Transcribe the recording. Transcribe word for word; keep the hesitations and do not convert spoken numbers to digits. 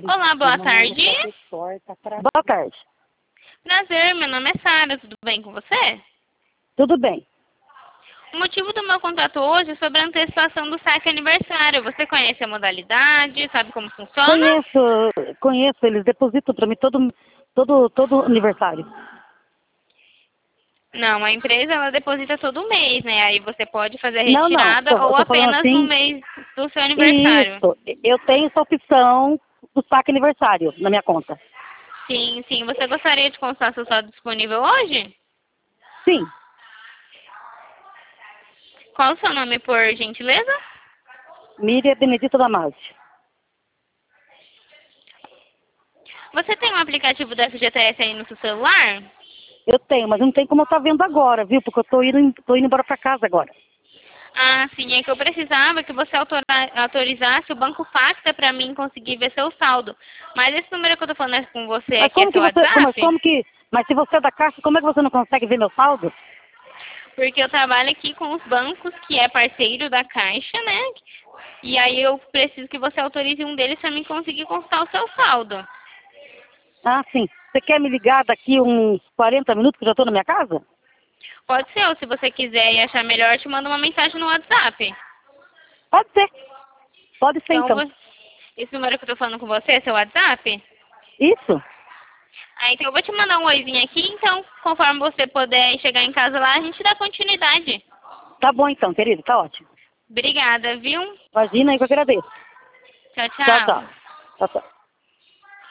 Olá, boa tarde. Boa tarde. Prazer, meu nome é Sara, tudo bem com você? Tudo bem. O motivo do meu contato hoje é sobre a antecipação do saque aniversário. Você conhece a modalidade, sabe como funciona? Conheço, conheço, eles depositam para mim todo, todo, todo aniversário. Não, a empresa ela deposita todo mês, né? Aí você pode fazer a Não, não, retirada tô, ou tô falando apenas no assim, mês do seu aniversário. isso, eu tenho essa opção do saque aniversário na minha conta. Sim, sim. Você gostaria de constar seu saldo disponível hoje? Sim, Qual o seu nome, por gentileza? Miriam Benedito Damasio. Você tem um aplicativo da F G T S aí no seu celular? Eu tenho, mas não tem como eu estar vendo agora, viu? Porque eu tô indo, tô indo embora para casa agora. Ah, sim, é que eu precisava que você autora- autorizasse o Banco Facta para mim conseguir ver seu saldo. Mas esse número que eu tô falando com você Mas aqui é como que seu você, como, WhatsApp? como que, mas se você é da Caixa, como é que você não consegue ver meu saldo? Porque eu trabalho aqui com os bancos que é parceiro da Caixa, né? E aí eu preciso que você autorize um deles para mim conseguir constar o seu saldo. Ah, sim. Você quer me ligar daqui uns quarenta minutos que eu já estou na minha casa? Pode ser, ou se você quiser e achar melhor, eu te mando uma mensagem no WhatsApp. Pode ser. Pode ser, Então, então. vo- esse número que eu tô falando com você é seu WhatsApp? Isso? Ah, então eu vou te mandar um oizinho aqui, então, conforme você puder chegar em casa lá, a gente dá continuidade. Tá bom, então, querido. Tá ótimo. Obrigada, viu? Imagina aí que eu agradeço. Tchau, Tchau, tchau. tchau. Tchau, tchau.